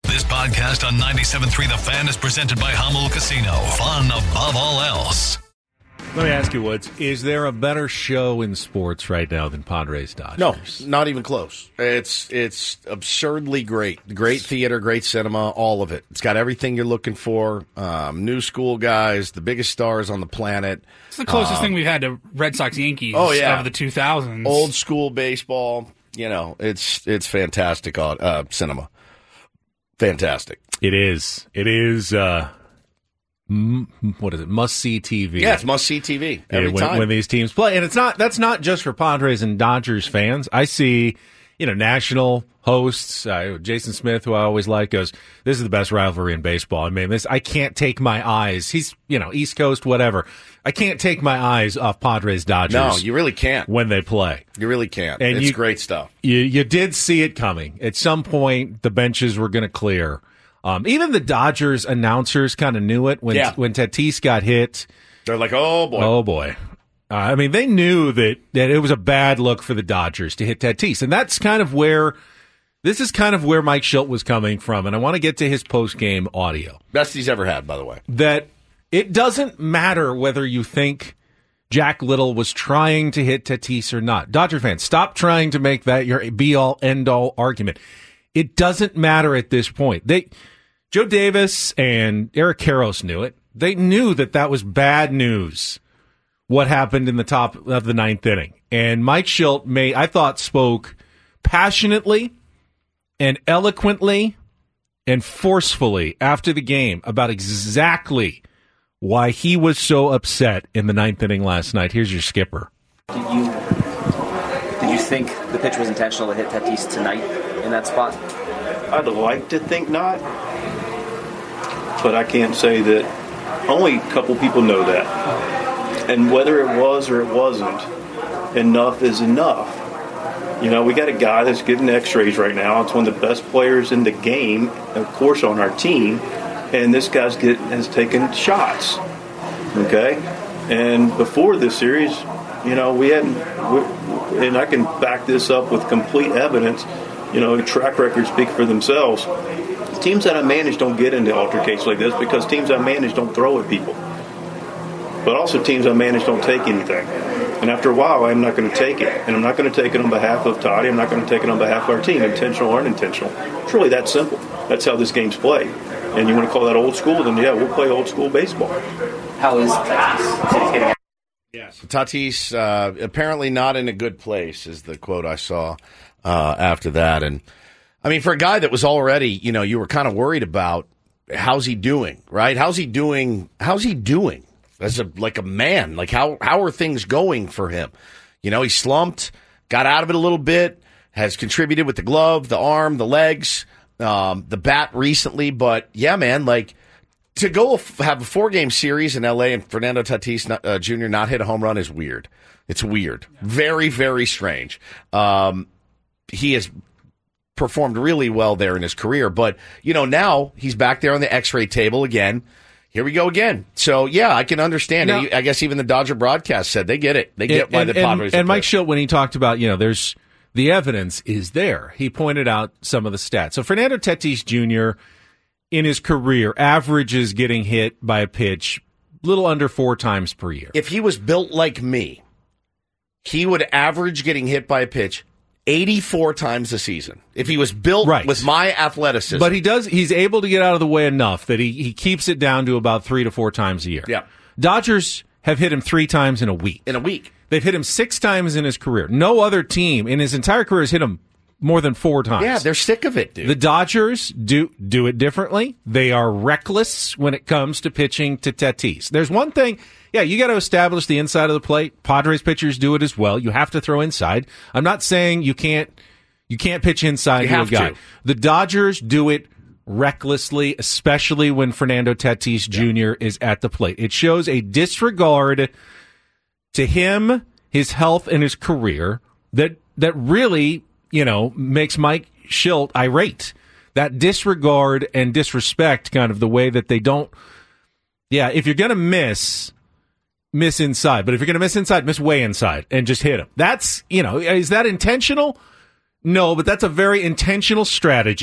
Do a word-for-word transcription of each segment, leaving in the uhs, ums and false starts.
This podcast on ninety-seven point three The Fan is presented by Hummel Casino. Fun above all else. Let me ask you, Woods, is there a better show in sports right now than Padres Dodgers? No, not even close. It's it's absurdly great. Great theater, great cinema, all of it. It's got everything you're looking for. Um, new school guys, the biggest stars on the planet. It's the closest um, thing we've had to Red Sox Yankees oh, yeah. of the two thousands. Old school baseball. You know, it's it's fantastic uh, cinema. Fantastic. It is. It is. Uh, what is it? Must-see T V. Yeah, it's must-see T V every yeah, when, time. when these teams play. And it's not. That's not just for Padres and Dodgers fans. I see, you know, national hosts. Uh, Jason Smith, who I always like, goes, this is the best rivalry in baseball. I mean, this. I can't take my eyes. He's, you know, East Coast, whatever. I can't take my eyes off Padres Dodgers. No, you really can't. When they play. You really can't. And it's you, great stuff. You, you did see it coming. At some point, the benches were going to clear. Um, even the Dodgers announcers kind of knew it when yeah. when Tatis got hit. They're like, oh, boy. Oh, boy. Uh, I mean, they knew that, that it was a bad look for the Dodgers to hit Tatis. And that's kind of where – this is kind of where Mike Shildt was coming from. And I want to get to his post-game audio. Best he's ever had, by the way. That it doesn't matter whether you think Jack Little was trying to hit Tatis or not. Dodger fans, stop trying to make that your be-all, end-all argument. It doesn't matter at this point. They, Joe Davis and Eric Karros knew it. They knew that that was bad news, what happened in the top of the ninth inning. And Mike Shildt, may, I thought, spoke passionately and eloquently and forcefully after the game about exactly why he was so upset in the ninth inning last night. Here's your skipper. Did you, did you think the pitch was intentional to hit Tatis tonight in that spot? I'd like to think not, but I can't say that. Only a couple people know that. And whether it was or it wasn't, enough is enough. You know, we got a guy that's getting x-rays right now. It's one of the best players in the game, of course, on our team. And this guy's get, has taken shots. Okay? And before this series, you know, we hadn't, we, and I can back this up with complete evidence. You know, track records speak for themselves. Teams that I manage don't get into altercations like this because teams I manage don't throw at people. But also teams I manage don't take anything. And after a while, I'm not going to take it. And I'm not going to take it on behalf of Toddy. I'm not going to take it on behalf of our team, intentional or unintentional. It's really that simple. That's how this game's played. And you want to call that old school, then yeah, we'll play old school baseball. How is Tatis? Yes. Tatis, uh, apparently not in a good place, is the quote I saw uh, after that. And, I mean, for a guy that was already, you know, you were kind of worried about, how's he doing, right? How's he doing? How's he doing as a like a man? Like, how, how are things going for him? You know, he slumped, got out of it a little bit, has contributed with the glove, the arm, the legs, um, the bat recently. But, yeah, man, like, to go f- have a four-game series in L A and Fernando Tatis not, uh, Junior not hit a home run is weird. It's weird. Very, very strange. Um, he has performed really well there in his career. But, you know, now he's back there on the x-ray table again. Here we go again. So, yeah, I can understand. Now, I guess even the Dodger broadcast said they get it. They get and, why the Padres And, and are Mike Shildt, when he talked about, you know, there's the evidence is there. He pointed out some of the stats. So Fernando Tatis Junior in his career averages getting hit by a pitch a little under four times per year. If he was built like me, he would average getting hit by a pitch eighty-four times a season. If he was built right. with my athleticism. But he does he's able to get out of the way enough that he, he keeps it down to about three to four times a year. Yeah. Dodgers have hit him three times in a week. In a week. They've hit him six times in his career. No other team in his entire career has hit him more than four times. Yeah, they're sick of it, dude. The Dodgers do do it differently. They are reckless when it comes to pitching to Tatis. There's one thing, yeah, you got to establish the inside of the plate. Padres pitchers do it as well. You have to throw inside. I'm not saying you can't you can't pitch inside you to a have guy. To. The Dodgers do it recklessly, especially when Fernando Tatis Junior yeah. is at the plate. It shows a disregard to him, his health, and his career that that really, you know, makes Mike Shildt irate. That disregard and disrespect, kind of the way that they don't. Yeah, if you're going to miss, miss inside. But if you're going to miss inside, miss way inside and just hit him. That's, you know, is that intentional? No, but that's a very intentional strategy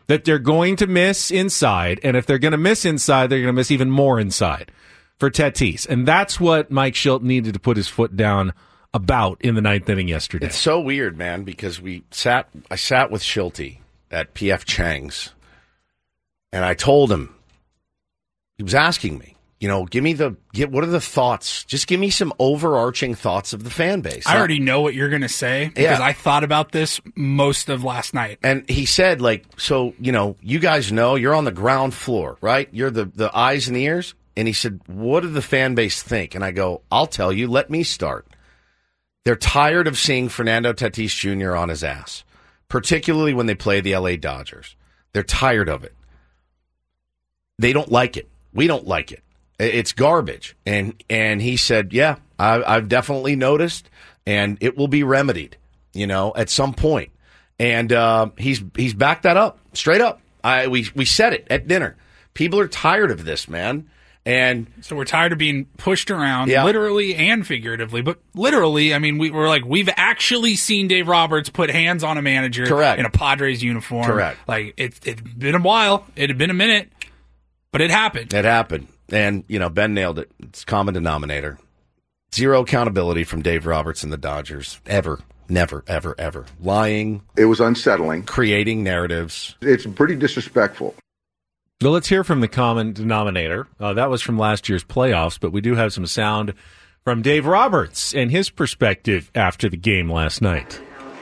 that they're going to miss inside, and if they're going to miss inside, they're going to miss even more inside for Tatis. And that's what Mike Shildt needed to put his foot down about in the ninth inning yesterday. It's so weird, man, because we sat. I sat with Shilty at P F Chang's, and I told him, he was asking me, you know, give me the, get, what are the thoughts? Just give me some overarching thoughts of the fan base. I already know what you're going to say because Yeah. I thought about this most of last night. And he said, like, so, you know, you guys know you're on the ground floor, right? You're the, the eyes and the ears. And he said, what do the fan base think? And I go, I'll tell you, let me start. They're tired of seeing Fernando Tatis Junior on his ass, particularly when they play the L A Dodgers. They're tired of it. They don't like it. We don't like it. It's garbage. And and he said, yeah, I, I've definitely noticed, and it will be remedied, you know, at some point. And uh, he's he's backed that up, straight up. I we we said it at dinner. People are tired of this, man. And so we're tired of being pushed around, Yeah. literally and figuratively. But literally, I mean, we were like, we've actually seen Dave Roberts put hands on a manager Correct. in a Padres uniform. Correct. Like, it, it's been a while. It had been a minute, but it happened. It happened. And, you know, Ben nailed it. It's common denominator. Zero accountability from Dave Roberts and the Dodgers. Ever. Never, ever, ever. Lying. It was unsettling. Creating narratives. It's pretty disrespectful. Well, let's hear from the common denominator. Uh, that was from last year's playoffs, but we do have some sound from Dave Roberts and his perspective after the game last night.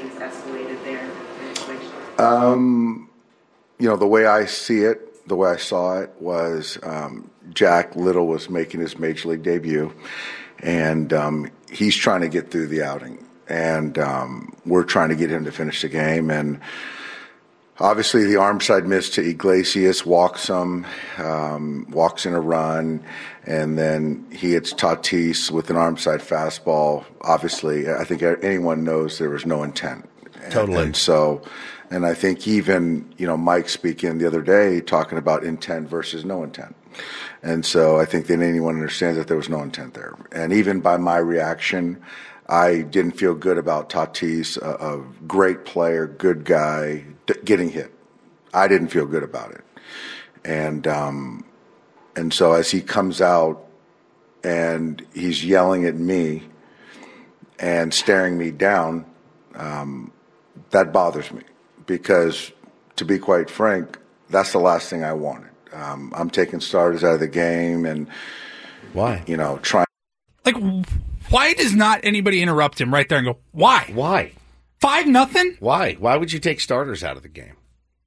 Um, you know, the way I see it, the way I saw it was um, Jack Little was making his major league debut, and um, he's trying to get through the outing. And um, we're trying to get him to finish the game. And obviously the arm side miss to Iglesias, walks him, um, walks in a run, and then he hits Tatis with an arm side fastball. Obviously, I think anyone knows there was no intent. Totally. And, and so, and I think even, you know, Mike speaking the other day talking about intent versus no intent. And so I think that anyone understands that there was no intent there. And even by my reaction, I didn't feel good about Tatis, a, a great player, good guy, d- getting hit. I didn't feel good about it. And um, and so as he comes out and he's yelling at me and staring me down, um, that bothers me because, to be quite frank, that's the last thing I wanted. Um, I'm taking starters out of the game and, Why? you know, trying. Like, why does not anybody interrupt him right there and go, why? Why? Five nothing? Why? Why would you take starters out of the game?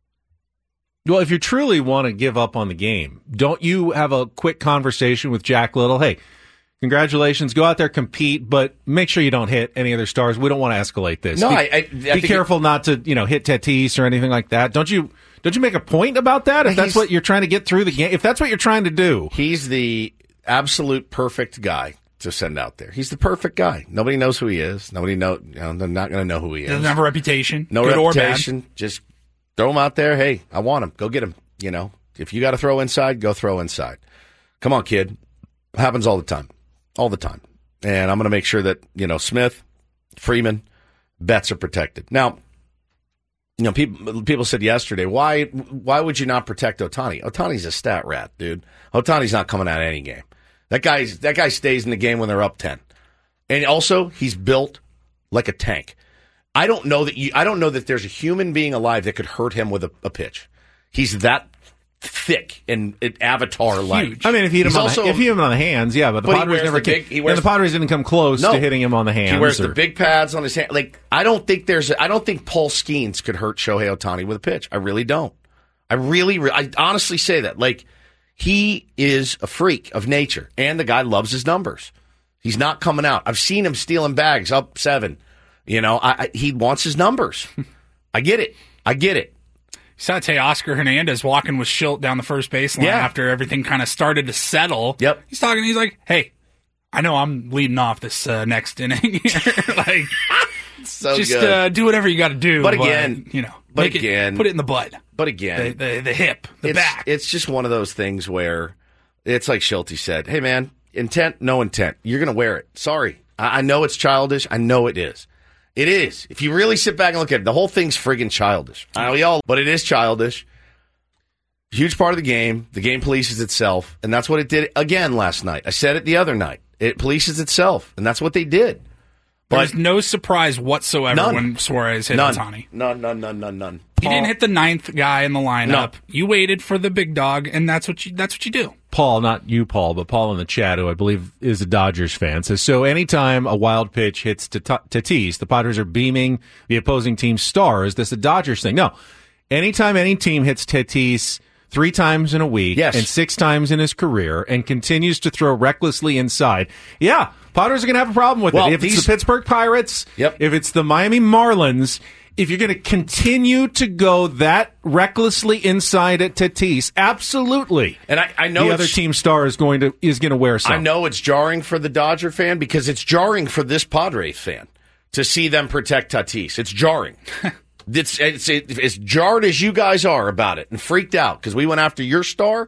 Well, if you truly want to give up on the game, don't you have a quick conversation with Jack Little? Hey, congratulations, go out there, compete, but make sure you don't hit any other stars. We don't want to escalate this. No, be, I- I- I be think careful not to, you know, hit Tatis or anything like that. Don't you? Don't you make a point about that? If that's He's- what you're trying to get through the game, if that's what you're trying to do, He's the absolute perfect guy to send out there. He's the perfect guy. Nobody knows who he is. Nobody know. You know they're not going to know who he is. Doesn't have a reputation. No good reputation. Just throw him out there. Hey, I want him. Go get him. You know, if you got to throw inside, go throw inside. Come on, kid. It happens all the time, all the time. And I'm going to make sure that you know Smith, Freeman, Betts are protected. Now, you know, people people said yesterday, why why would you not protect Ohtani? Ohtani's a stat rat, dude. Ohtani's not coming out of any game. That guy's that guy stays in the game when they're up ten. And also, he's built like a tank. I don't know that you I don't know that there's a human being alive that could hurt him with a, a pitch. He's that thick and, and avatar like. I mean, if he hit him, on, also, the, if he hit him on the hands, yeah, but the But he Padres wears never the big- came, he wears- and the Padres didn't come close No. to hitting him on the hands. He wears or, the big pads on his hand. Like I don't think there's a, I don't think Paul Skeens could hurt Shohei Ohtani with a pitch. I really don't. I really, re- I honestly say that. Like he is a freak of nature, and the guy loves his numbers. He's not coming out. I've seen him stealing bags up seven. You know, I, I, he wants his numbers. I get it. I get it. Saw Teoscar Hernandez walking with Shildt down the first baseline Yeah. after everything kind of started to settle. Yep. He's talking. He's like, "Hey, I know I'm leading off this uh, next inning. like, So just good. uh, do whatever you got to do." But again- you know, but make it- again- put it in the butt, but the, again, the the hip, the it's, back. it's just one of those things where it's like Schulte said, hey, man, intent, no intent. You're going to wear it. Sorry. I, I know it's childish. I know it is. It is. If you really sit back and look at it, the whole thing's friggin' childish. I know we all, but it is childish. Huge part of the game. The game polices itself, and that's what it did again last night. I said it the other night. It polices itself, and that's what they did. But There's no surprise whatsoever none. when Suarez hit none. Ohtani. None, none, none, none, none. He didn't hit the ninth guy in the lineup. No. You waited for the big dog, and that's what you that's what you do. Paul, not you, Paul, but Paul in the chat, who I believe is a Dodgers fan, says, so anytime a wild pitch hits Tatis, the Padres are beaming the opposing team's star. Is this a Dodgers thing? No. Anytime any team hits Tatis three times in a week yes. and six times in his career and continues to throw recklessly inside, yeah, Padres are going to have a problem with well, it. If these, it's the Pittsburgh Pirates, yep. if it's the Miami Marlins, if you're going to continue to go that recklessly inside at Tatis, absolutely. And I, I know the other team star is going to is going to wear some. I know it's jarring for the Dodger fan because it's jarring for this Padres fan to see them protect Tatis. It's jarring. it's, it's, it's as jarred as you guys are about it and freaked out because we went after your star.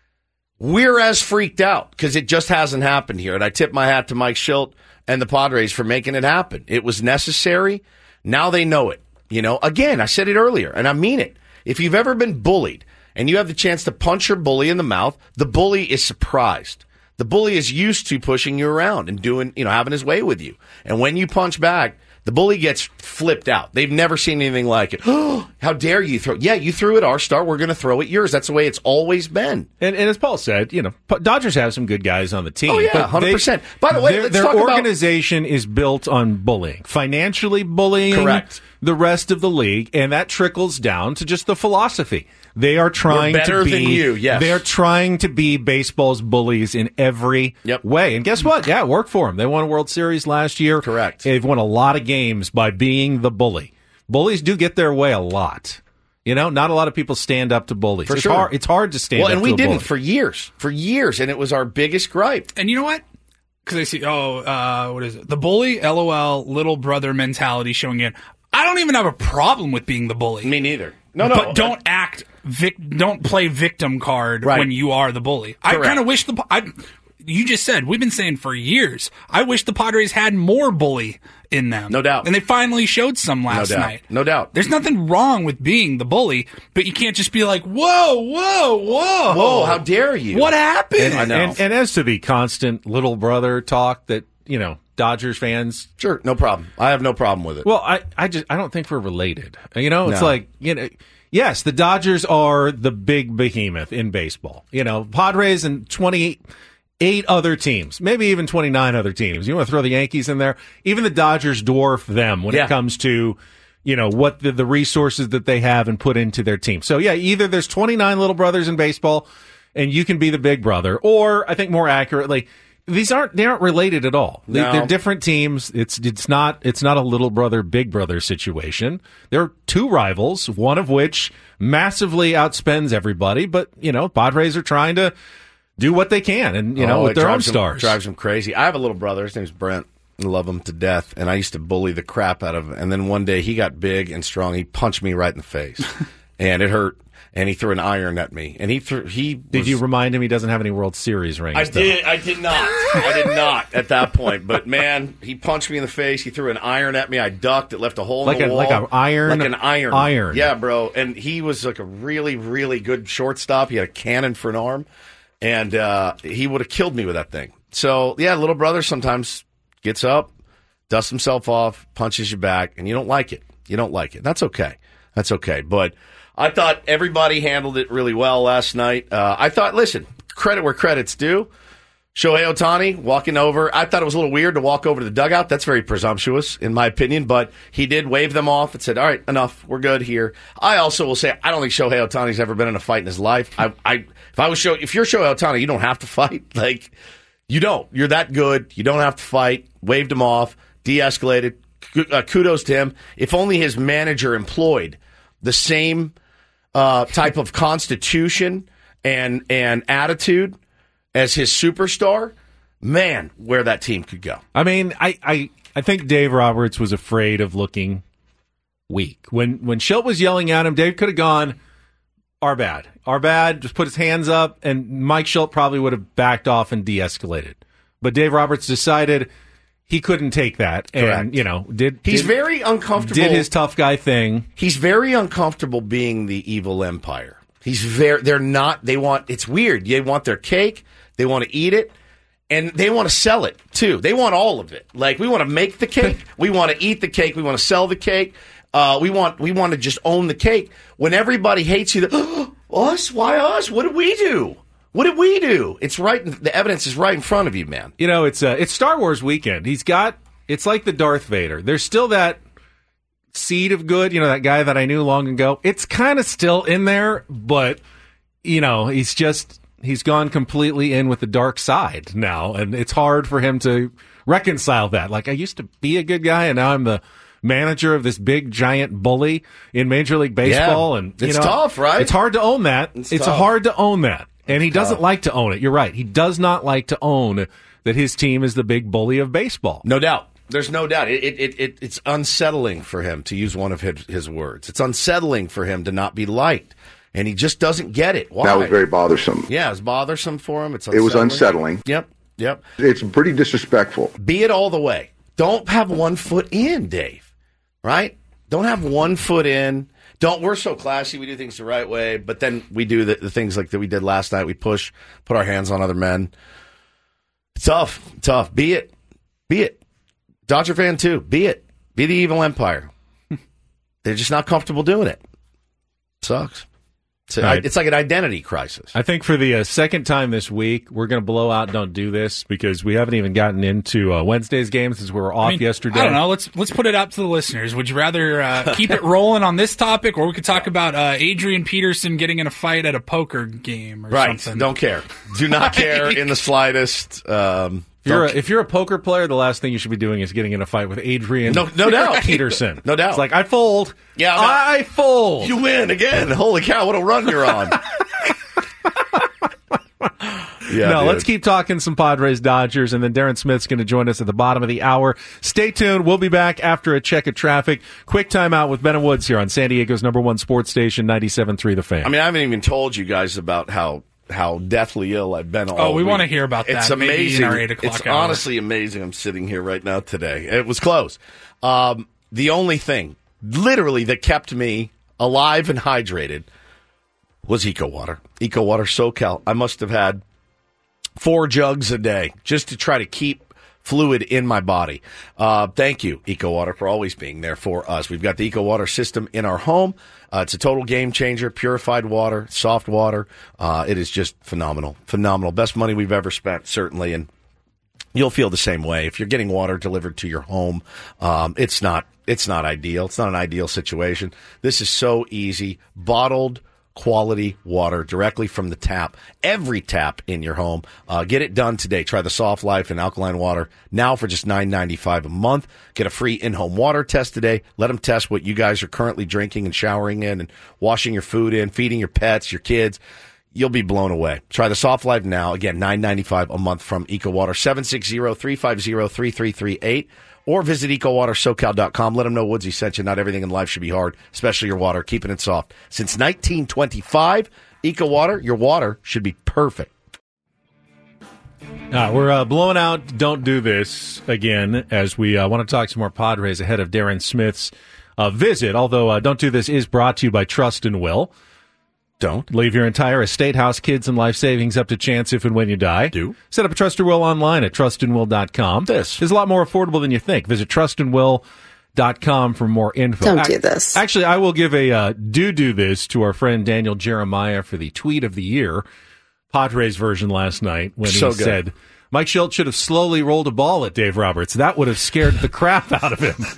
We're as freaked out because it just hasn't happened here. And I tip my hat to Mike Shildt and the Padres for making it happen. It was necessary. Now they know it. You know, again, I said it earlier, and I mean it. If you've ever been bullied and you have the chance to punch your bully in the mouth, the bully is surprised. The bully is used to pushing you around and doing, you know, having his way with you. And when you punch back, the bully gets flipped out. They've never seen anything like it. Oh, how dare you throw? Yeah, you threw at our star. We're going to throw at yours. That's the way it's always been. And, and as Paul said, you know, Dodgers have some good guys on the team. Oh, yeah, one hundred percent. By the way, their, let's their talk organization about... is built on bullying, financially bullying Correct. the rest of the league, and that trickles down to just the philosophy. They are trying We're better to be than you, yes. They're trying to be baseball's bullies in every yep. way. And guess what? Yeah, it worked for them. They won a World Series last year. Correct. They've won a lot of games by being the bully. Bullies do get their way a lot. You know, not a lot of people stand up to bullies. For it's sure. hard it's hard to stand well, up to and we a didn't bully. for years. For years, and it was our biggest gripe. And you know what? Because I see, oh, uh, what is it? The bully, LOL, little brother mentality showing in. I don't even have a problem with being the bully. Me neither. No, no. But don't act, vic- don't play victim card Right. when you are the bully. I Correct. kind of wish the, I, you just said, we've been saying for years, I wish the Padres had more bully in them. No doubt. And they finally showed some last doubt. night. No doubt. There's nothing wrong with being the bully, but you can't just be like, whoa, whoa, whoa. Whoa, how dare you? What happened? And, I know. And, and as to the constant little brother talk that, you know, Dodgers fans. Sure, no problem. I have no problem with it. Well, I, I just I don't think we're related. You know, it's No. like, you know, yes, the Dodgers are the big behemoth in baseball. You know, Padres and twenty-eight other teams, maybe even twenty-nine other teams. You want to throw the Yankees in there? Even the Dodgers dwarf them when Yeah. it comes to, you know, what the, the resources that they have and put into their team. So, yeah, either there's twenty-nine little brothers in baseball and you can be the big brother, or I think more accurately, these aren't they aren't related at all. They, No. They're different teams. It's it's not it's not a little brother big brother situation. There are two rivals, one of which massively outspends everybody. But you know, Padres are trying to do what they can, and you know, Oh, with it their own drives him- stars. drives him crazy. I have a little brother. His name's Brent. I love him to death, and I used to bully the crap out of him. And then one day he got big and strong. He punched me right in the face, and it hurt. And he threw an iron at me. And he threw. He Did was, you remind him he doesn't have any World Series rings? I though? did. I did not. I did not at that point. But man, he punched me in the face. He threw an iron at me. I ducked. It left a hole Like in a- the wall. like an iron- Like an iron. iron. Yeah, bro. And he was like a really, really good shortstop. He had a cannon for an arm, and uh, he would have killed me with that thing. So yeah, little brother sometimes gets up, dusts himself off, punches you back, and you don't like it. You don't like it. That's okay. That's okay. But I thought everybody handled it really well last night. Uh, I thought, listen, credit where credit's due. Shohei Ohtani walking over. I thought it was a little weird to walk over to the dugout. That's very presumptuous, in my opinion, but he did wave them off and said, all right, enough. We're good here. I also will say, I don't think Shohei Ohtani's ever been in a fight in his life. I, I, if I was Shohei, if you're Shohei Ohtani, you don't have to fight. Like, you don't. You're that good. You don't have to fight. Waved him off, de-escalated. Uh, kudos to him. If only his manager employed the same uh, type of constitution and and attitude as his superstar, man, where that team could go. I mean, I, I, I think Dave Roberts was afraid of looking weak. When when Shildt was yelling at him, Dave could have gone, our bad. Our bad, just put his hands up, and Mike Shildt probably would have backed off and de-escalated. But Dave Roberts decided he couldn't take that, and, Correct. you know, did He's did, very uncomfortable. did his tough guy thing. He's very uncomfortable being the evil empire. He's very, they're not, they want, it's weird. They want their cake, they want to eat it, and they want to sell it, too. They want all of it. Like, we want to make the cake, we want to eat the cake, we want to sell the cake, uh, we want we want to just own the cake. When everybody hates you, oh, us? Why us? What did we do? What did we do? It's right, the evidence is right in front of you, man. You know, it's uh, it's Star Wars weekend. He's got, it's like the Darth Vader. There's still that seed of good, you know, that guy that I knew long ago. It's kind of still in there, but, you know, he's just, he's gone completely in with the dark side now, and it's hard for him to reconcile that. Like, I used to be a good guy, and now I'm the manager of this big, giant bully in Major League Baseball. Yeah, and you it's know, tough, right? It's hard to own that. It's, it's tough. hard to own that. And he doesn't tough. like to own it. You're right. He does not like to own that his team is the big bully of baseball. No doubt. There's no doubt. It, it, it, it's unsettling for him, to use one of his, his words. It's unsettling for him to not be liked. And he just doesn't get it. Why? That was very bothersome. Yeah, it's bothersome for him. It's It was unsettling. Yep, yep. It's pretty disrespectful. Be it all the way. Don't have one foot in, Dave. Right? Don't have one foot in. Don't. We're so classy. We do things the right way. But then we do the, the things like that we did last night. We push, put our hands on other men. It's tough. Tough. Be it. Be it. Dodger fan, too. Be it. Be the evil empire. They're just not comfortable doing it. Sucks. It's, a, Right. it's like an identity crisis. I think for the uh, second time this week, we're going to blow out Don't Do This because we haven't even gotten into uh, Wednesday's game since we were off I mean, yesterday. I don't know. Let's let's put it up to the listeners. Would you rather uh, keep it rolling on this topic, or we could talk about uh, Adrian Peterson getting in a fight at a poker game or Right. something? Don't care. Do not care in the slightest. Um, If you're, a, don't- if you're a poker player, the last thing you should be doing is getting in a fight with Adrian No- no doubt. Peterson. No doubt. It's like, I fold. Yeah, no. I fold. You win again. Holy cow, what a run you're on. yeah, no, dude. let's keep talking some Padres Dodgers, and then Darren Smith's going to join us at the bottom of the hour. Stay tuned. We'll be back after a check of traffic. Quick timeout with Ben and Woods here on San Diego's number one sports station, ninety-seven point three The Fan. I mean, I haven't even told you guys about how how deathly ill I've been all Oh, we week. want to hear about that. It's maybe amazing. in our eight o'clock it's hour. honestly amazing. I'm sitting here right now today. It was close. Um, the only thing, literally, that kept me alive and hydrated was Eco Water. Eco Water SoCal. I must have had four jugs a day just to try to keep fluid in my body. Uh, thank you, Eco Water, for always being there for us. We've got the Eco Water system in our home. Uh, it's a total game changer. Purified water, soft water. Uh, it is just phenomenal. Phenomenal. Best money we've ever spent, certainly. And you'll feel the same way. If you're getting water delivered to your home, um, it's not, it's not ideal. It's not an ideal situation. This is so easy. Bottled quality water directly from the tap. Every tap in your home. Uh, get it done today. Try the Soft Life and alkaline water now for just nine ninety-five a month. Get a free in-home water test today. Let them test what you guys are currently drinking and showering in and washing your food in, feeding your pets, your kids. You'll be blown away. Try the Soft Life now. Again, nine ninety-five a month from EcoWater. seven six zero, three five zero, three three three eight. Or visit eco water socal dot com. Let them know Woodsy sent you. Not everything in life should be hard, especially your water. Keeping it soft. Since nineteen twenty-five, Eco Water, your water should be perfect. Uh, we're uh, blowing out Don't Do This again as we uh, want to talk some more Padres ahead of Darren Smith's uh, visit. Although uh, Don't Do This is brought to you by Trust and Will. Don't. Leave your entire estate, house, kids, and life savings up to chance if and when you die. Do. Set up a Trust or Will online at trust and will dot com. This. is a lot more affordable than you think. Visit trust and will dot com for more info. Don't Ac- do this. Actually, I will give a uh, do do this to our friend Daniel Jeremiah for the tweet of the year, Padres version last night when So he good. said, Mike Schultz should have slowly rolled a ball at Dave Roberts. That would have scared the crap out of him.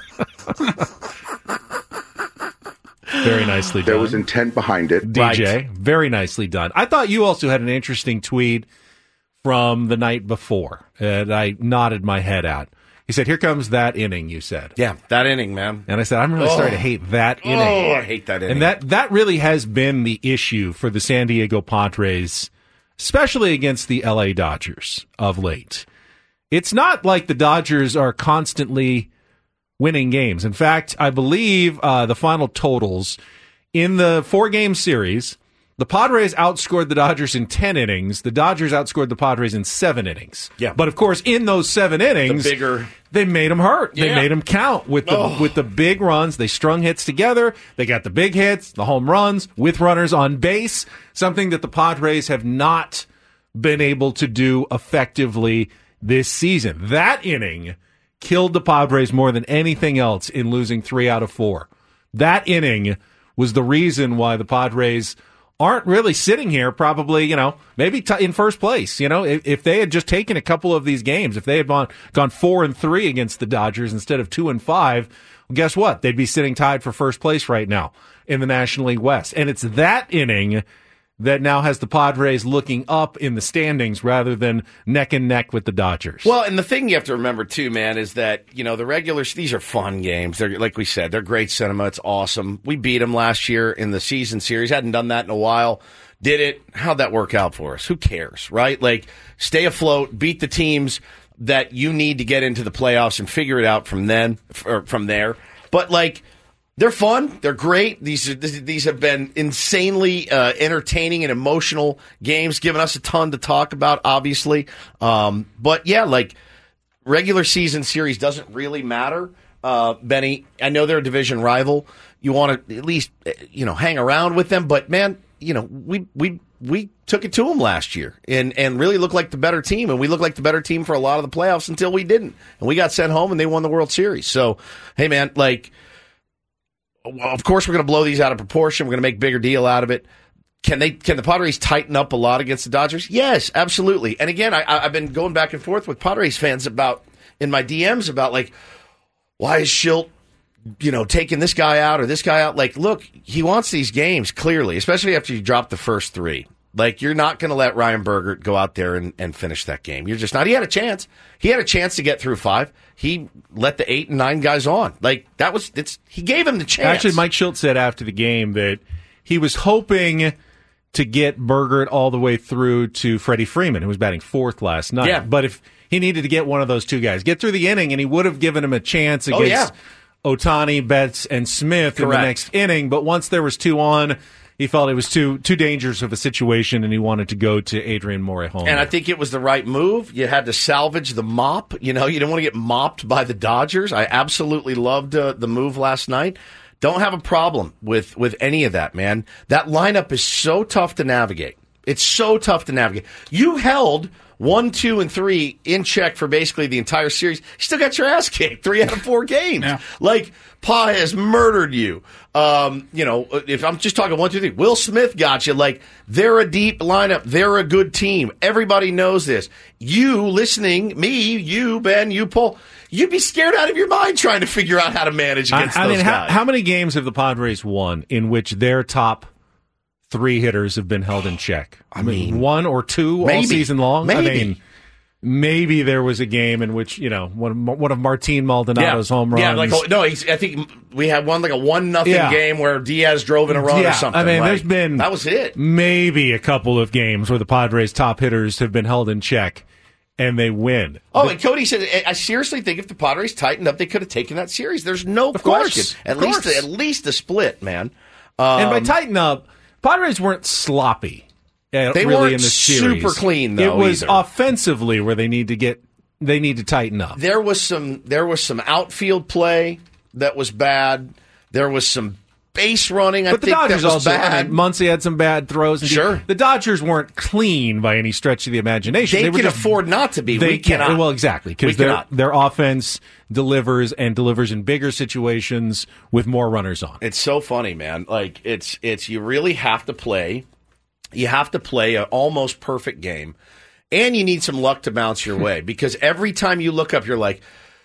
Very nicely done. There was intent behind it. D J, very nicely done. I thought you also had an interesting tweet from the night before that I nodded my head at. He said, here comes that inning, you said. Yeah, that inning, man. And I said, I'm really Oh. starting to hate that inning. Oh, I hate that inning. And that, that really has been the issue for the San Diego Padres, especially against the L A Dodgers of late. It's not like the Dodgers are constantly winning games. In fact, I believe uh, the final totals in the four-game series, The Padres outscored the Dodgers in ten innings. The Dodgers outscored the Padres in seven innings. Yeah. But, of course, in those seven innings, the bigger... they made them hurt. They Yeah. made them count with the Oh. with the big runs. They strung hits together. They got the big hits, the home runs, with runners on base, something that the Padres have not been able to do effectively this season. That inning killed the Padres more than anything else in losing three out of four. That inning was the reason why the Padres aren't really sitting here probably, you know, maybe t- in first place. You know, if, if they had just taken a couple of these games, if they had gone, gone four and three against the Dodgers instead of two and five, well, guess what? They'd be sitting tied for first place right now in the National League West. And it's that inning that now has the Padres looking up in the standings rather than neck and neck with the Dodgers. Well, and the thing you have to remember, too, man, is that, you know, the regulars, these are fun games. They're, like we said, they're great cinema. It's awesome. We beat them last year in the season series. Hadn't done that in a while. Did it. How'd that work out for us? Who cares, right? Like, stay afloat, beat the teams that you need to get into the playoffs and figure it out from then, or from there. But, like, they're fun. They're great. These are, these have been insanely uh, entertaining and emotional games, giving us a ton to talk about, obviously. Um, but, yeah, like, regular season series doesn't really matter. Uh, Benny, I know they're a division rival. You want to at least, you know, hang around with them. But, man, you know, we we we took it to them last year and, and really looked like the better team. And we looked like the better team for a lot of the playoffs until we didn't. And we got sent home and they won the World Series. So, hey, man, like, well, of course, we're going to blow these out of proportion. We're going to make a bigger deal out of it. Can they? Can the Padres tighten up a lot against the Dodgers? Yes, absolutely. And again, I, I've been going back and forth with Padres fans about in my D Ms about like, why is Schilt, you know, taking this guy out or this guy out? Like, look, he wants these games clearly, especially after you drop the first three. Like, you're not going to let Ryan Bergert go out there and, and finish that game. You're just not. He had a chance. He had a chance to get through five. He let the eight and nine guys on. Like, that was, it's, he gave him the chance. Actually, Mike Schilt said after the game that he was hoping to get Bergert all the way through to Freddie Freeman, who was batting fourth last night. Yeah. But if he needed to get one of those two guys, get through the inning, and he would have given him a chance against Oh, yeah. Otani, Betts, and Smith in the Correct. next inning. But once there was two on, he felt it was too too dangerous of a situation, and he wanted to go to Adrian Morejon. And I think it was the right move. You had to salvage the mop. You know, you didn't want to get mopped by the Dodgers. I absolutely loved uh, the move last night. Don't have a problem with, with any of that, man. That lineup is so tough to navigate. It's so tough to navigate. You held one, two, and three in check for basically the entire series. You still got your ass kicked three out of four games. Yeah. Like, Pa has murdered you. Um, you know, if I'm just talking one, two, three, Will Smith got you. Like, they're a deep lineup. They're a good team. Everybody knows this. You listening, me, you, Ben, you, Paul, you'd be scared out of your mind trying to figure out how to manage against I, I those mean, guys. how, how many games have the Padres won in which their top three hitters have been held in check? I mean, one or two maybe. all season long? Maybe. I mean, maybe there was a game in which, you know, one of, one of Martin Maldonado's home runs. Yeah, like, oh, no, he's, I think we had one like a one nothing Yeah. game where Diaz drove in a run yeah, or something. I mean, like, there's been that was it. maybe a couple of games where the Padres' top hitters have been held in check and they win. Oh, and Cody said, I seriously think if the Padres tightened up, they could have taken that series. There's no Of question. course, At of least, course. at least a split, man. Um, And by tighten up, Padres weren't sloppy. uh, They really weren't in the series. super clean, though, It was either. offensively where they need to get. They need to tighten up. there was some there was some outfield play that was bad. There was some base running. I But the think Dodgers that was also. bad. I mean, Muncy had some bad throws. And Sure. the Dodgers weren't clean by any stretch of the imagination. they, They, were can just, afford not to be. They we can. cannot. Well, exactly, We because their cannot. their offense delivers and delivers in bigger situations with more runners on. It's so funny, man. Like it's it's you really have to play. You have to play an almost perfect game, and you need some luck to bounce your way because every time you look up, you're like,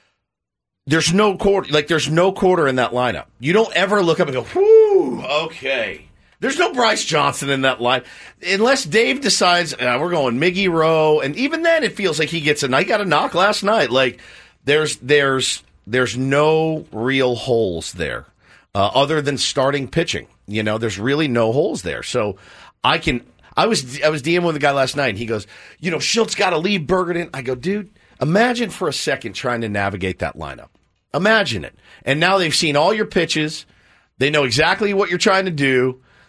"There's no quarter." Like there's no quarter in that lineup. You don't ever look up and go, "Whoo, okay." There's no Bryce Johnson in that line unless Dave decides uh, we're going Miggy Rowe, and even then it feels like he gets a night. Got a knock last night. Like there's there's there's no real holes there uh, other than starting pitching. You know, there's really no holes there. So I can. I was I was DMing with a guy last night, and he goes, you know, Schilt's got to leave Bergert in. I go, dude, imagine for a second trying to navigate that lineup. Imagine it. And now they've seen all your pitches. They know exactly what you're trying to do.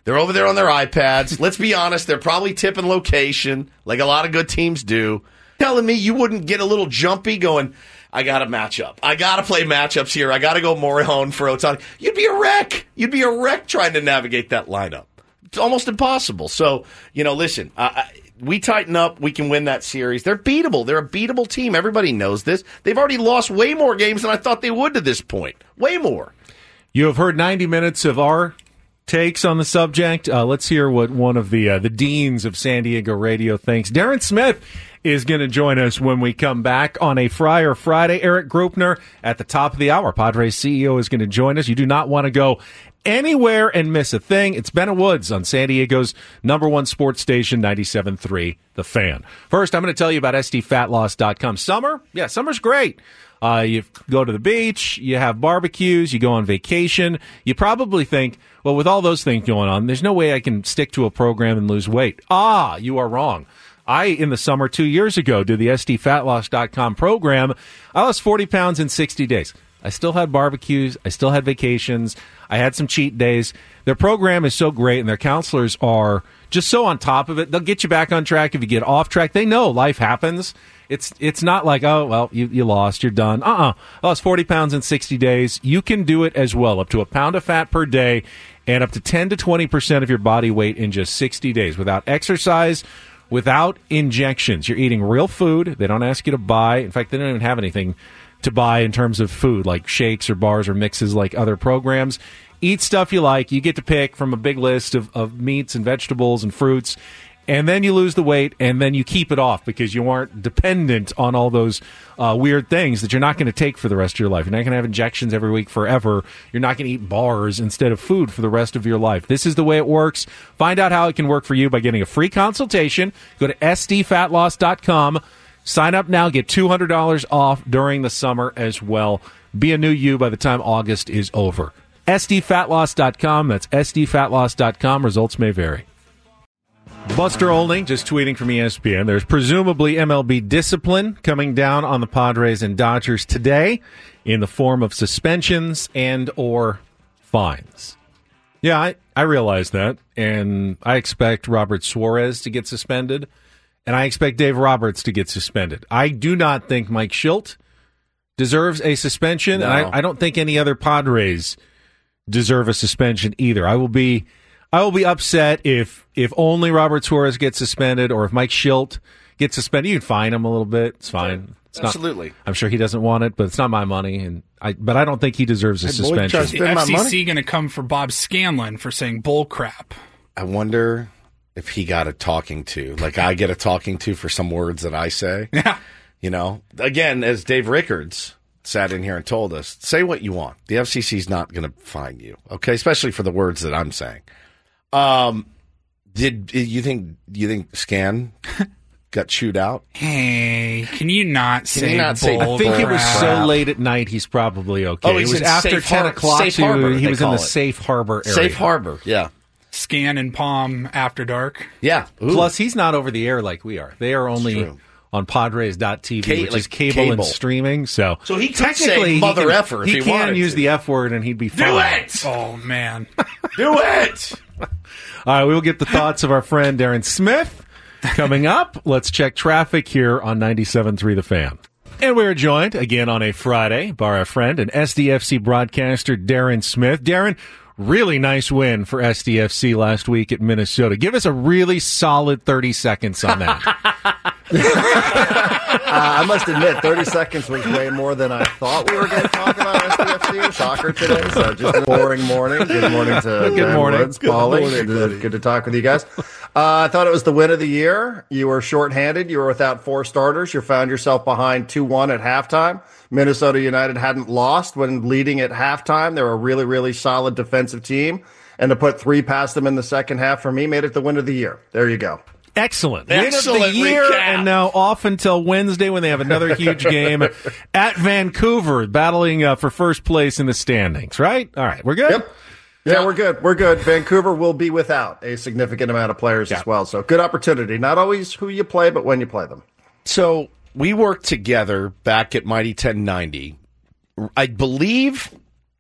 They're over there on their iPads. Let's be honest, they're probably tipping location like a lot of good teams do. Telling me you wouldn't get a little jumpy going, I got to match up. I got to play matchups here. I got to go Morejon for Ohtani. You'd be a wreck. You'd be a wreck trying to navigate that lineup. It's almost impossible. So, you know, listen, uh, we tighten up. We can win that series. They're beatable. They're a beatable team. Everybody knows this. They've already lost way more games than I thought they would to this point. Way more. You have heard ninety minutes of our takes on the subject. Uh, let's hear what one of the uh, the deans of San Diego radio thinks. Darren Smith is going to join us when we come back on a Friar Friday. Eric Grupner at the top of the hour. Padres C E O is going to join us. You do not want to go anywhere and miss a thing. It's Bennett Woods on San Diego's number one sports station, ninety-seven point three The Fan. First, I'm going to tell you about S D fat loss dot com. Summer? Yeah, summer's great. Uh, you go to the beach, you have barbecues, you go on vacation. You probably think, well, with all those things going on, there's no way I can stick to a program and lose weight. Ah, you are wrong. I, in the summer two years ago, did the S D fat loss dot com program. I lost forty pounds in sixty days. I still had barbecues. I still had vacations. I had some cheat days. Their program is so great, and their counselors are just so on top of it. They'll get you back on track if you get off track. They know life happens. It's it's not like, oh, well, you, you lost, you're done. Uh-uh. I lost forty pounds in sixty days. You can do it as well, up to a pound of fat per day and up to ten to twenty percent of your body weight in just sixty days without exercise, without injections. You're eating real food. They don't ask you to buy. In fact, they don't even have anything to buy in terms of food, like shakes or bars or mixes like other programs. Eat stuff you like. You get to pick from a big list of, of meats and vegetables and fruits, and then you lose the weight, and then you keep it off because you aren't dependent on all those uh, weird things that you're not going to take for the rest of your life. You're not going to have injections every week forever. You're not going to eat bars instead of food for the rest of your life. This is the way it works. Find out how it can work for you by getting a free consultation. Go to S D fat loss dot com. Sign up now. Get two hundred dollars off during the summer as well. Be a new you by the time August is over. S D fat loss dot com. That's S D fat loss dot com. Results may vary. Buster Olney just tweeting from E S P N. There's presumably M L B discipline coming down on the Padres and Dodgers today in the form of suspensions and or fines. Yeah, I, I realize that, and I expect Robert Suarez to get suspended, and I expect Dave Roberts to get suspended. I do not think Mike Schilt deserves a suspension, No. and I, I don't think any other Padres deserve a suspension either. I will be I will be upset if if only Robert Suarez gets suspended, or if Mike Schilt gets suspended. You can fine him a little bit. It's fine. It's Absolutely. Not, I'm sure he doesn't want it, but it's not my money, and I. But I don't think he deserves a Hey, boy, suspension. try to Is the spend my F C C money? going to come for Bob Scanlon for saying bull crap? I wonder if he got a talking to, like I get a talking to for some words that I say. Yeah. You know, again, as Dave Rickards sat in here and told us, say what you want. The F C C is not going to fine you, okay? Especially for the words that I'm saying. Um, did you think you think Scan got chewed out? Hey, can you not say you not say bull I think it was crap? so late at night, he's probably okay. Oh, it he's was in after safe ten har- o'clock. safe so harbor, he they was in call the it. safe harbor area. Safe harbor, yeah. Scan and Palm after dark. Yeah. Ooh. Plus, he's not over the air like we are. They are only true. on Padres dot T V, Ca- which like is cable, cable. and streaming. So, So he could technically say mother he can, effer if he he can wanted use to. the F word and he'd be Do fine. it! Oh, man. Do it! All right, we'll get the thoughts of our friend Darren Smith coming up. Let's check traffic here on ninety-seven point three The Fan. And we're joined again on a Friday by our friend and S D F C broadcaster Darren Smith. Darren, really nice win for S D F C last week at Minnesota. Give us a really solid thirty seconds on that. Uh, I must admit, thirty seconds was way more than I thought we were going to talk about S D F C. Shocker today. So just a boring morning. Good morning to Good Dan morning. Woods, Good Paulie. morning, Good, to, good to talk with you guys. Uh, I thought it was the win of the year. You were shorthanded. You were without four starters. You found yourself behind two one at halftime. Minnesota United hadn't lost when leading at halftime. They're a really, really solid defensive team. And to put three past them in the second half for me made it the win of the year. There you go. Excellent. Excellent Win of the year, recap. and now off until Wednesday when they have another huge game at Vancouver, battling uh, for first place in the standings, right? All right, we're good? Yep. Yeah, we're good. We're good. Vancouver will be without a significant amount of players Yeah. as well. So good opportunity. Not always who you play, but when you play them. So we worked together back at Mighty ten ninety. I believe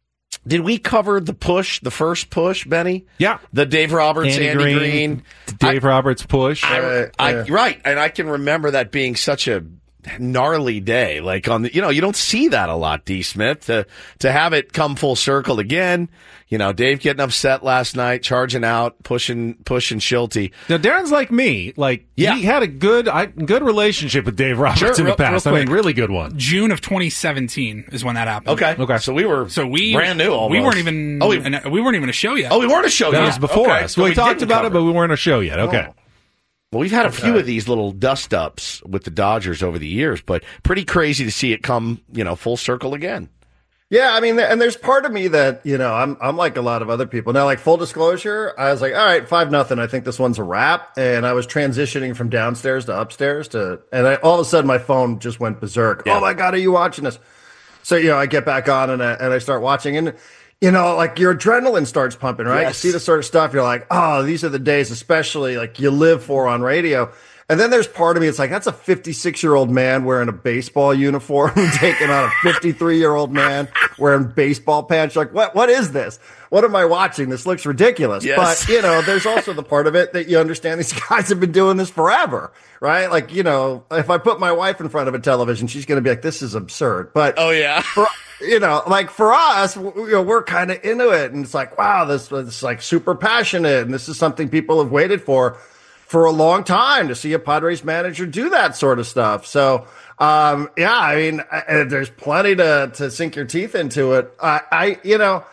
Did we cover the push, the first push, Benny? Yeah. The Dave Roberts, Andy, Andy Green, Green. Dave I, Roberts push. I, Uh, I, yeah. right. And I can remember that being such a gnarly day. Like on the, you know, you don't see that a lot, D. Smith. To, to have it come full circle again, you know, Dave getting upset last night, charging out, pushing, pushing Schulte. Now, Darren's like me. Like, Yeah. he had a good I, good relationship with Dave Roberts Sure, in the real- past. real I mean, quick. really good one. June of twenty seventeen is when that happened. Okay. Okay. So we were So we brand new almost. We weren't even. Oh, we, an- we weren't even a show yet. oh, we weren't a show That yet. was before Okay. us. So Well, we, talked didn't about cover it, but we weren't a show yet. Okay. Oh. Well, we've had a few of these little dust ups with the Dodgers over the years, but pretty crazy to see it come, you know, full circle again. Yeah, I mean, and there's part of me that, you know, I'm I'm like a lot of other people. Now, like, full disclosure, I was like, all right, five nothing. I think this one's a wrap. And I was transitioning from downstairs to upstairs to, and I, all of a sudden my phone just went berserk. Yeah. Oh my God, are you watching this? So, you know, I get back on and I, and I start watching, and, you know, like your adrenaline starts pumping, right? Yes. You see the sort of stuff, you're like, oh, these are the days, especially like you live for on radio. And then there's part of me, it's like, that's a fifty-six year old man wearing a baseball uniform, taking on a fifty-three year old man wearing baseball pants. You're like, what, what is this? What am I watching? This looks ridiculous. Yes. But, you know, there's also the part of it that you understand these guys have been doing this forever, right? Like, you know, if I put my wife in front of a television, she's going to be like, this is absurd. But, Oh, yeah. for, you know, like for us, w- you know, we're kind of into it. And it's like, wow, this is like super passionate. And this is something people have waited for for a long time, to see a Padres manager do that sort of stuff. So, um, yeah, I mean, I, there's plenty to, to sink your teeth into it. I, I you know,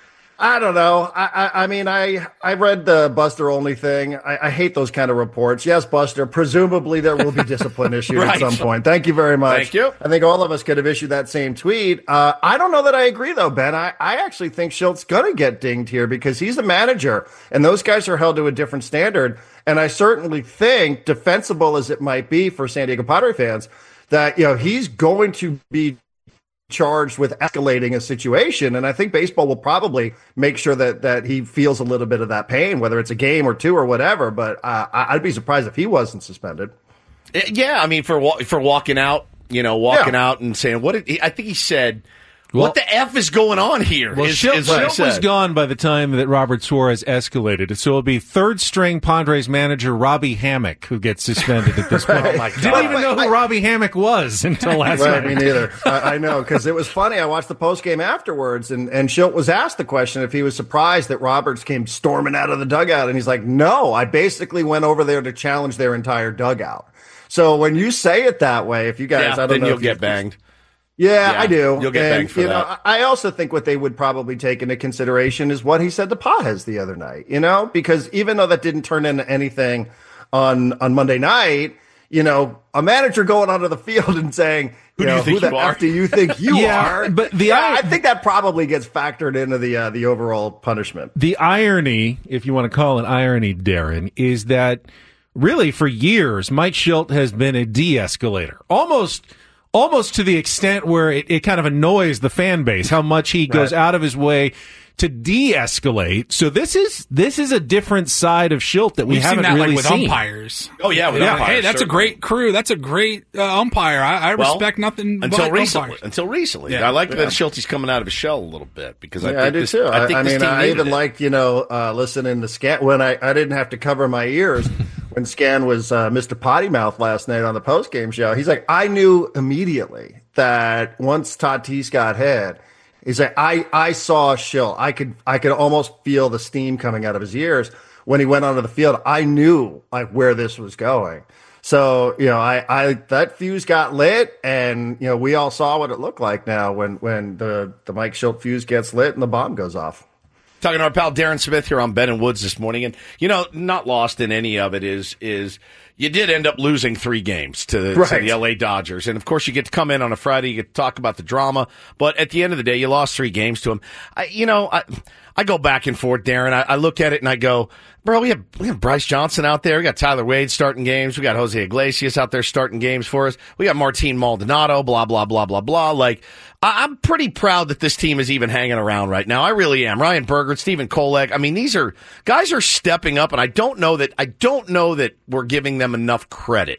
I don't know. I, I, I mean, I, I read the Buster only thing. I, I hate those kind of reports. Yes, Buster, presumably there will be discipline issued Right. at some point. Thank you very much. Thank you. I think all of us could have issued that same tweet. Uh, I don't know that I agree, though, Ben. I, I actually think Schultz going to get dinged here because he's the manager, and those guys are held to a different standard. And I certainly think, defensible as it might be for San Diego Padre fans, that, you know, he's going to be charged with escalating a situation. And I think baseball will probably make sure that that he feels a little bit of that pain, whether it's a game or two or whatever. But uh, I'd be surprised if he wasn't suspended. Yeah, I mean, for wa- for walking out, you know, walking Yeah. out and saying, what did he, I think he said, Well- what the F is going on here? Well, is, Schilt, is what he Schilt was said. gone by the time that Robert Suarez escalated. So it'll be third string Padres manager Robbie Hammock who gets suspended at this point. Oh, my God. Didn't even know who I- Robbie Hammock was until last Right, night. me neither. I, I know, because it was funny. I watched the post game afterwards, and, and Schilt was asked the question if he was surprised that Roberts came storming out of the dugout. And he's like, no, I basically went over there to challenge their entire dugout. So when you say it that way, if you guys, Yeah, I don't then know you'll if you- get banged. Yeah, Yeah, I do. you'll get and, banged for you know, that. I I also think what they would probably take into consideration is what he said to Pages the other night, you know, because even though that didn't turn into anything on, on Monday night, you know, a manager going onto the field and saying, Who you do you know, think who the you are? F do you think you Yeah, are? but the yeah, ir- I think that probably gets factored into the uh, the overall punishment. The irony, if you want to call it irony, Darren, is that really for years, Mike Schilt has been a de-escalator. Almost, almost to the extent where it, it kind of annoys the fan base how much he goes Right. out of his way to de-escalate. So this is this is a different side of Schilt that we We've haven't seen that really like with seen. umpires. Oh, yeah, with Yeah, umpires, hey, that's certainly. a great crew. That's a great uh, umpire. I, I Well, respect nothing until but recently. umpires. Until recently, Yeah. I like that Schulte's coming out of his shell a little bit because I Yeah, think I do this, too. I I, think I this mean, team I needed even it. like, you know, uh, listening to Scan when I, I didn't have to cover my ears when Scan was uh, Mister Potty Mouth last night on the post game show. He's like, I knew immediately that once Tatis got hit, he's like, I, I saw Schilt. I could I could almost feel the steam coming out of his ears when he went onto the field. I knew like where this was going. So, you know, I, I, that fuse got lit, and, you know, we all saw what it looked like now when, when the, the Mike Schilt fuse gets lit and the bomb goes off. Talking to our pal Darren Smith here on Ben and Woods this morning, and you know, not lost in any of it is is you did end up losing three games to the, to Right. the L A Dodgers, and of course you get to come in on a Friday, you get to talk about the drama, but at the end of the day, you lost three games to them. I, you know, I I go back and forth, Darren. I, I look at it and I go, bro, we have we have Bryce Johnson out there, we got Tyler Wade starting games, we got Jose Iglesias out there starting games for us, we got Martin Maldonado, blah blah blah blah blah. Like, I, I'm pretty proud that this team is even hanging around right now. I really am. Ryan Berger, Stephen Kolek. I mean, these are guys are stepping up, and I don't know that I don't know that we're giving them enough credit.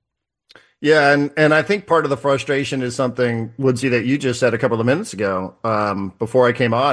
Yeah, and, and I think part of the frustration is something, Woodsy, that you just said a couple of minutes ago um, before I came on,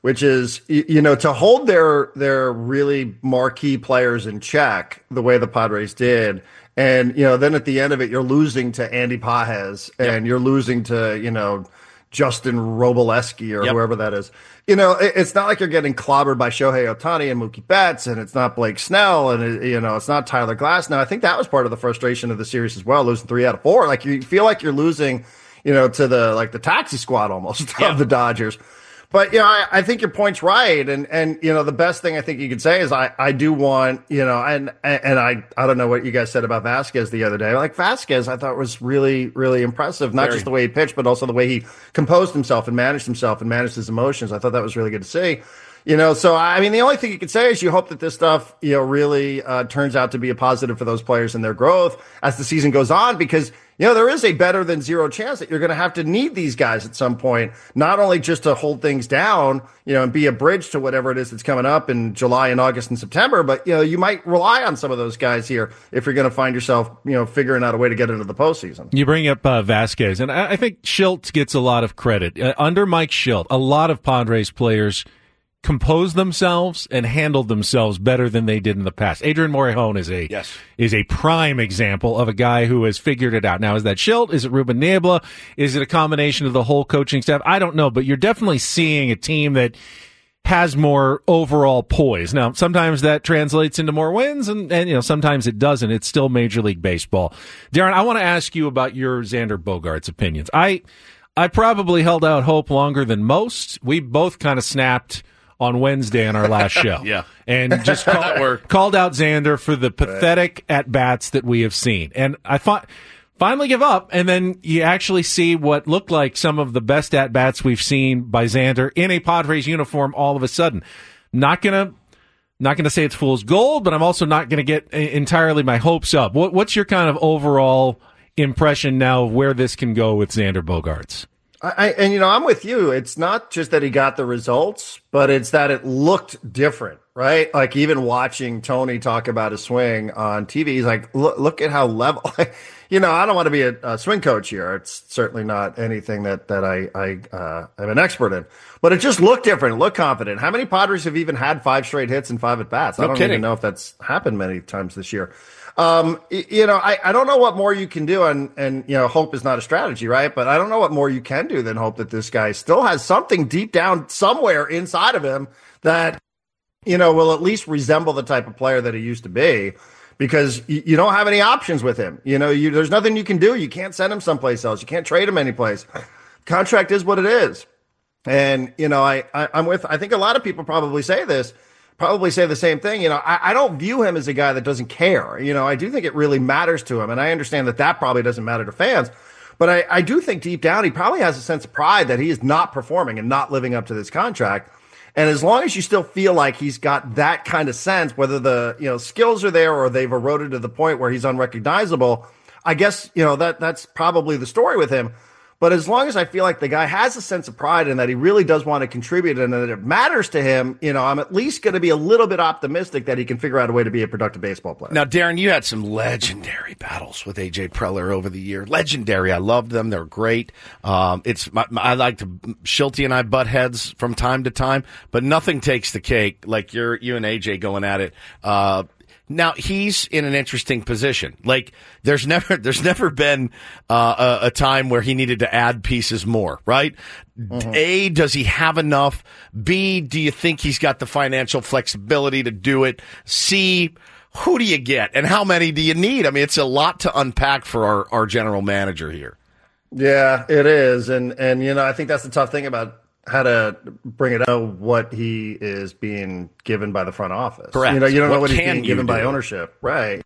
which is, you know, to hold their their really marquee players in check the way the Padres did. And, you know, then at the end of it, you're losing to Andy Pages and yep. you're losing to, you know, Justin Robolewski or yep. whoever that is. You know, it, it's not like you're getting clobbered by Shohei Ohtani and Mookie Betts, and it's not Blake Snell, and, it, you know, it's not Tyler Glass. Now, I think that was part of the frustration of the series as well, losing three out of four. Like, you feel like you're losing, you know, to the, like, the taxi squad almost yep. of the Dodgers. But, you know, I, I think your point's right. And, and, you know, the best thing I think you could say is I, I do want, you know, and, and I, I don't know what you guys said about Vasquez the other day. Like Vasquez, I thought was really, really impressive. Not Very. just the way he pitched, but also the way he composed himself and managed himself and managed his emotions. I thought that was really good to see. You know, so I mean, the only thing you could say is you hope that this stuff, you know, really uh, turns out to be a positive for those players and their growth as the season goes on, because, you know, there is a better than zero chance that you're going to have to need these guys at some point, not only just to hold things down, you know, and be a bridge to whatever it is that's coming up in July and August and September, but, you know, you might rely on some of those guys here if you're going to find yourself, you know, figuring out a way to get into the postseason. You bring up uh, Vasquez, and I, I think Shildt gets a lot of credit. Uh, under Mike Shildt, a lot of Padres players composed themselves and handled themselves better than they did in the past. Adrian Morejon is a yes. is a prime example of a guy who has figured it out. Now, is that Shildt? Is it Ruben Niebla? Is it a combination of the whole coaching staff? I don't know, but you're definitely seeing a team that has more overall poise. Now, sometimes that translates into more wins, and, and you know, sometimes it doesn't. It's still Major League Baseball. Darren, I want to ask you about your Xander Bogaerts opinions. I I probably held out hope longer than most. We both kind of snapped on Wednesday on our last show. yeah. And just call, called out Xander for the pathetic right. at-bats that we have seen. And I thought, finally give up, and then you actually see what looked like some of the best at-bats we've seen by Xander in a Padres uniform all of a sudden. Not going to not gonna say it's fool's gold, but I'm also not going to get entirely my hopes up. What, what's your kind of overall impression now of where this can go with Xander Bogaerts? I, and, you know, I'm with you. It's not just that he got the results, but it's that it looked different, right? Like, even watching Tony talk about his swing on T V, he's like, look, look at how level, you know, I don't want to be a, a swing coach here. It's certainly not anything that, that I, I, uh, am an expert in, but it just looked different. It looked confident. How many Padres have even had five straight hits and five at bats? No I don't kidding. even know if that's happened many times this year. Um, you know, I, I don't know what more you can do, and, and, you know, hope is not a strategy, right? But I don't know what more you can do than hope that this guy still has something deep down somewhere inside of him that, you know, will at least resemble the type of player that he used to be, because you, you don't have any options with him. You know, you, there's nothing you can do. You can't send him someplace else. You can't trade him anyplace. Contract is what it is. And, you know, I, I I'm with, I think a lot of people probably say this. Probably say the same thing. You know, I, I don't view him as a guy that doesn't care. You know, I do think it really matters to him. And I understand that that probably doesn't matter to fans. But I, I do think deep down, he probably has a sense of pride that he is not performing and not living up to this contract. And as long as you still feel like he's got that kind of sense, whether the, you know, skills are there or they've eroded to the point where he's unrecognizable, I guess, you know, that that's probably the story with him. But as long as I feel like the guy has a sense of pride and that he really does want to contribute and that it matters to him, you know, I'm at least going to be a little bit optimistic that he can figure out a way to be a productive baseball player. Now, Darren, you had some legendary battles with A J Preller over the year. Legendary. I loved them. They're great. Um, it's my, my, I like to, Shilty and I butt heads from time to time, but nothing takes the cake like you're, you and A J going at it. Uh, Now, he's in an interesting position. Like, there's never, there's never been uh, a, a time where he needed to add pieces more, right? Mm-hmm. A, does he have enough? B, do you think he's got the financial flexibility to do it? C, who do you get? And how many do you need? I mean, it's a lot to unpack for our, our general manager here. Yeah, it is. And, and, you know, I think that's the tough thing about how to bring it out, what he is being given by the front office. Correct. You know, you don't what know what he's being given by ownership. Right.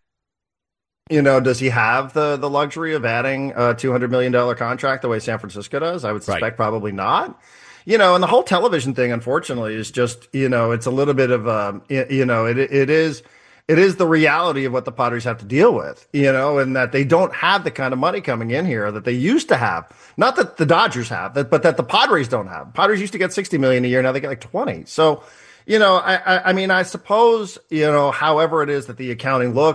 You know, does he have the, the luxury of adding a two hundred million dollars contract the way San Francisco does? I would suspect right. probably not. You know, and the whole television thing, unfortunately, is just, you know, it's a little bit of, um, you know, it it is, it is the reality of what the Padres have to deal with, you know, and that they don't have the kind of money coming in here that they used to have. Not that the Dodgers have, but that the Padres don't have. Padres used to get sixty million dollars a year. Now they get like twenty. So, you know, I, I, I mean, I suppose, you know, however it is that the accounting looks,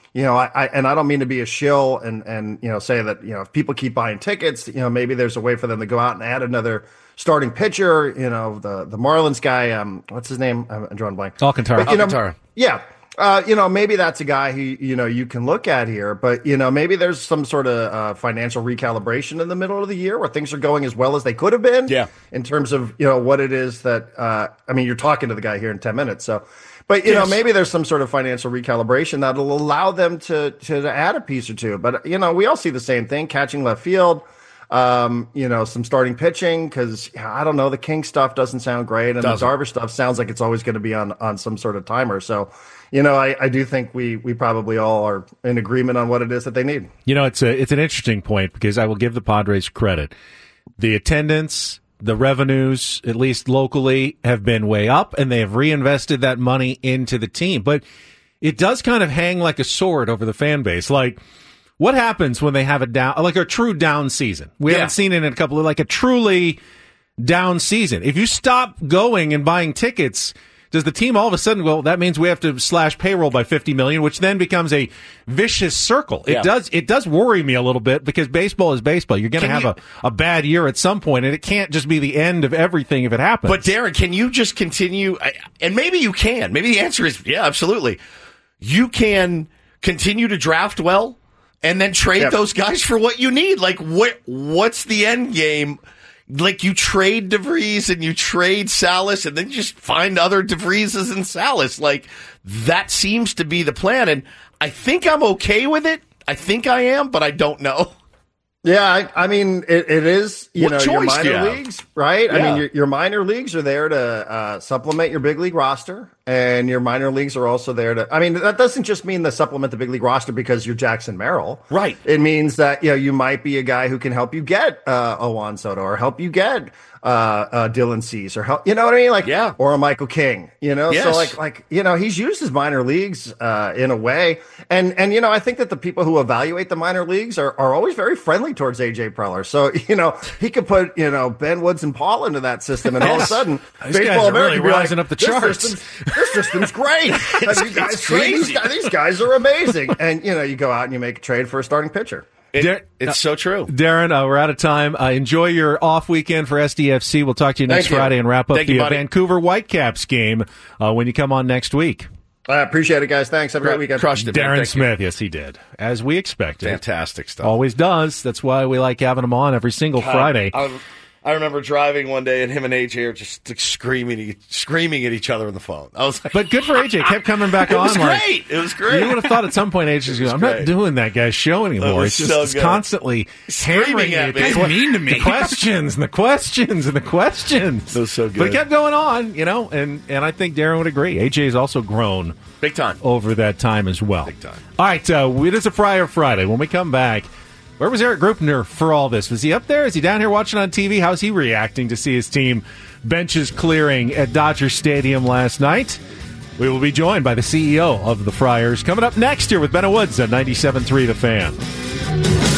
you know, I, I and I don't mean to be a shill and and you know say that you know if people keep buying tickets, you know, maybe there's a way for them to go out and add another starting pitcher. You know, the the Marlins guy, um, what's his name? I'm drawing a blank. Alcantara. But, you know, Alcantara. Yeah. Uh, you know, maybe that's a guy who, you know, you can look at here, but, you know, maybe there's some sort of uh, financial recalibration in the middle of the year where things are going as well as they could have been. Yeah. In terms of, you know, what it is that, uh, I mean, you're talking to the guy here in ten minutes. So, but, you yes. know, maybe there's some sort of financial recalibration that'll allow them to, to add a piece or two. But, you know, we all see the same thing, catching left field. Um, you know, some starting pitching because I don't know, the King stuff doesn't sound great, and doesn't. the Darvish stuff sounds like it's always going to be on on some sort of timer. So, you know, I, I do think we we probably all are in agreement on what it is that they need. You know, it's a it's an interesting point because I will give the Padres credit. The attendance, the revenues, at least locally, have been way up, and they have reinvested that money into the team. But it does kind of hang like a sword over the fan base, like. What happens when they have a down, like a true down season? We yeah. haven't seen it in a couple of, like a truly down season. If you stop going and buying tickets, does the team all of a sudden, well, that means we have to slash payroll by fifty million dollars, which then becomes a vicious circle. It yeah. does, it does worry me a little bit because baseball is baseball. You're going to have you, a, a bad year at some point, and it can't just be the end of everything if it happens. But Darren, can you just continue? And maybe you can. Maybe the answer is, yeah, absolutely. You can continue to draft well. And then trade yep. those guys for what you need. Like, what? What's the end game? Like, you trade DeVries and you trade Salas, and then just find other DeVrieses and Salas. Like, that seems to be the plan. And I think I'm okay with it. I think I am, but I don't know. Yeah, I, I mean, it, it is, you what know, choice your minor do you leagues, right? Yeah. I mean, your, your minor leagues are there to uh, supplement your big league roster, and your minor leagues are also there to, I mean, that doesn't just mean to supplement the big league roster because you're Jackson Merrill. Right. It means that, you know, you might be a guy who can help you get uh, a Juan Soto or help you get uh, uh, Dylan Cease or help, you know what I mean? Like, yeah. Or a Michael King, you know? Yes. So like, like, you know, he's used his minor leagues uh, in a way. And, and, you know, I think that the people who evaluate the minor leagues are, are always very friendly towards A J Preller. So, you know, he could put, you know, Ben Woods and Paul into that system, and all of a sudden, these Baseball America really rising like, up the this charts. System's, this system's great. you guys crazy. These guys, these guys are amazing. And, you know, you go out and you make a trade for a starting pitcher. It, Dar- it's so true. Darren, uh, we're out of time. Uh, enjoy your off weekend for S D F C. We'll talk to you next Thank Friday you. and wrap up Thank the you, uh, Vancouver Whitecaps game uh, when you come on next week. I appreciate it, guys. Thanks. Have a great weekend. Crushed it, Darren man. Smith, you. Yes, he did. As we expected. Fantastic stuff. Always does. That's why we like having him on every single God, Friday. I, I remember driving one day and him and A J are just like, screaming, screaming at each other on the phone. I was like, but good for A J. Kept coming back it on. Was like, great. It was great. You would have thought at some point A J was going, I'm great. not doing that guy's show anymore. It's just so it's constantly screaming at me. He's mean to me. The questions and the questions and the questions. It was so good. But it kept going on, you know, and, and I think Darren would agree. A J has also grown. Big time. Over that time as well. Big time. All right, uh, it is a Friar Friday. When we come back, where was Eric Grupner for all this? Was he up there? Is he down here watching on T V? How's he reacting to see his team benches clearing at Dodger Stadium last night? We will be joined by the C E O of the Friars coming up next year with Benno Woods at ninety-seven point three The Fan.